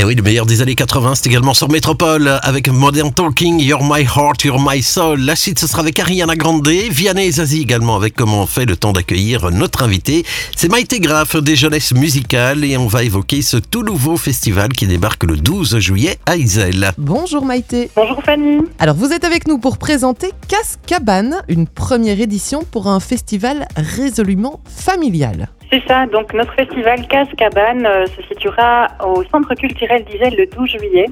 Et oui, le meilleur des années 80, c'est également sur Métropole avec Modern Talking, You're My Heart, You're My Soul. La suite, ce sera avec Ariana Grande, Vianney et Zazie également avec Comment on fait, le temps d'accueillir notre invité. C'est Maïté Graff des Jeunesses Musicales et on va évoquer ce tout nouveau festival qui débarque le 12 juillet à Iselle. Bonjour Maïté. Bonjour Fanny. Alors vous êtes avec nous pour présenter Casse Cabane, une première édition pour un festival résolument familial. C'est ça, donc notre festival Casse Cabane se situera au Centre culturel d'Iselle le 12 juillet.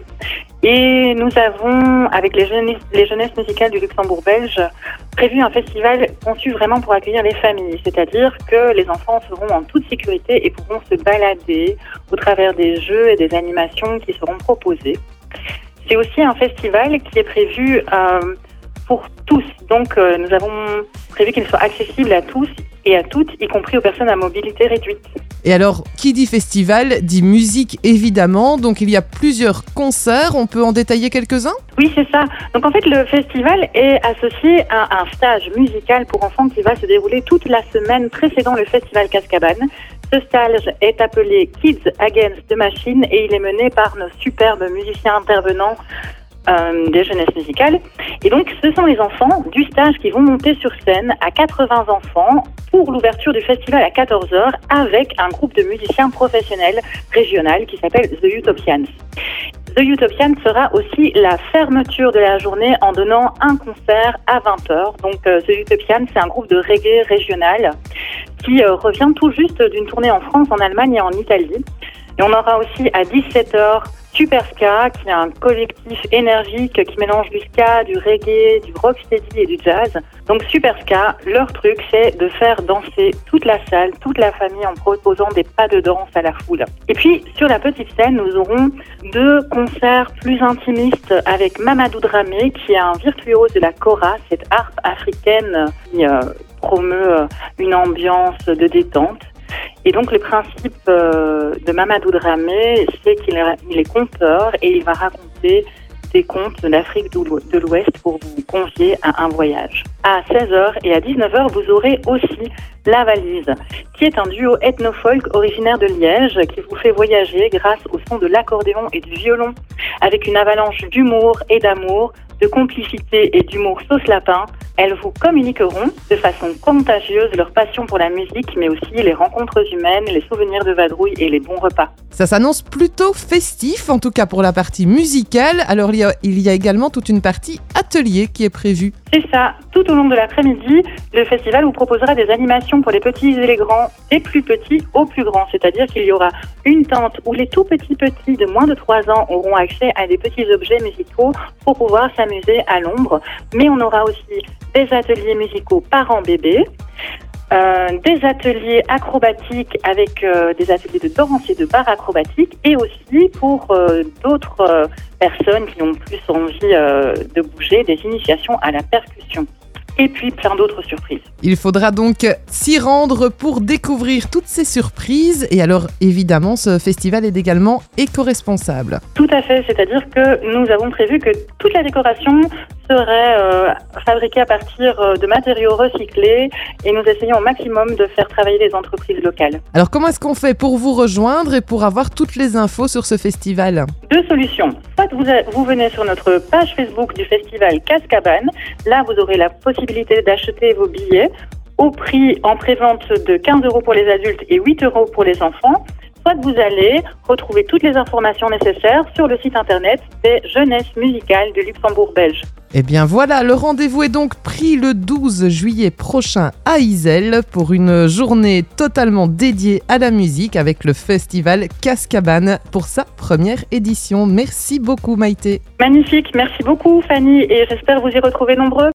Et nous avons, avec les Jeunesses Musicales du Luxembourg belge, prévu un festival conçu vraiment pour accueillir les familles. C'est-à-dire que les enfants seront en toute sécurité et pourront se balader au travers des jeux et des animations qui seront proposées. C'est aussi un festival qui est prévu pour tous. Donc nous avons prévu qu'il soit accessible à tous et à toutes, y compris aux personnes à mobilité réduite. Et alors, qui dit festival, dit musique évidemment. Donc il y a plusieurs concerts, on peut en détailler quelques-uns ? Oui, c'est ça. Donc en fait, le festival est associé à un stage musical pour enfants qui va se dérouler toute la semaine précédant le festival Casse Cabane. Ce stage est appelé Kids Against the Machine et il est mené par nos superbes musiciens intervenants des Jeunesses Musicales. Et donc, ce sont les enfants du stage qui vont monter sur scène à 80 enfants pour l'ouverture du festival à 14h avec un groupe de musiciens professionnels régional qui s'appelle The Utopians. The Utopians sera aussi la fermeture de la journée en donnant un concert à 20h. Donc, The Utopians, c'est un groupe de reggae régional qui revient tout juste d'une tournée en France, en Allemagne et en Italie. Et on aura aussi à 17h Super Ska, qui est un collectif énergique qui mélange du ska, du reggae, du rocksteady et du jazz. Donc Super Ska, leur truc, c'est de faire danser toute la salle, toute la famille en proposant des pas de danse à la foule. Et puis, sur la petite scène, nous aurons 2 concerts plus intimistes avec Mamadou Dramé, qui est un virtuose de la kora, cette harpe africaine qui promeut une ambiance de détente. Et donc le principe de Mamadou Dramé, c'est qu'il est conteur et il va raconter des contes d'Afrique de l'Ouest pour vous convier à un voyage. À 16h et à 19h, vous aurez aussi La Valise, qui est un duo ethno-folk originaire de Liège qui vous fait voyager grâce au son de l'accordéon et du violon, avec une avalanche d'humour et d'amour, de complicité et d'humour sauce lapin. Elles vous communiqueront de façon contagieuse leur passion pour la musique, mais aussi les rencontres humaines, les souvenirs de vadrouille et les bons repas. Ça s'annonce plutôt festif, en tout cas pour la partie musicale. Alors il y a également toute une partie atelier qui est prévue. C'est ça. Tout au long de l'après-midi, le festival vous proposera des animations pour les petits et les grands, des plus petits aux plus grands. C'est-à-dire qu'il y aura une tente où les tout petits de moins de 3 ans auront accès à des petits objets musicaux pour pouvoir s'amuser à l'ombre. Mais on aura aussi des ateliers musicaux parents-bébés, des ateliers acrobatiques avec des ateliers de danse et de bar acrobatique, et aussi pour d'autres personnes qui ont plus envie de bouger, des initiations à la percussion. Et puis plein d'autres surprises. Il faudra donc s'y rendre pour découvrir toutes ces surprises. Et alors, évidemment, ce festival est également éco-responsable. Tout à fait, c'est-à-dire que nous avons prévu que toute la décoration serait fabriquée à partir de matériaux recyclés et nous essayons au maximum de faire travailler les entreprises locales. Alors, comment est-ce qu'on fait pour vous rejoindre et pour avoir toutes les infos sur ce festival ? 2 solutions. Soit vous venez sur notre page Facebook du festival Casse Cabane. Là, vous aurez la possibilité d'acheter vos billets au prix en prévente de 15 € pour les adultes et 8 € pour les enfants. Soit vous allez retrouver toutes les informations nécessaires sur le site internet des Jeunesses Musicales du Luxembourg belge. Eh bien voilà, le rendez-vous est donc pris le 12 juillet prochain à Iselle pour une journée totalement dédiée à la musique avec le festival Casse Cabane pour sa première édition. Merci beaucoup Maïté. Magnifique, merci beaucoup Fanny et j'espère vous y retrouver nombreux.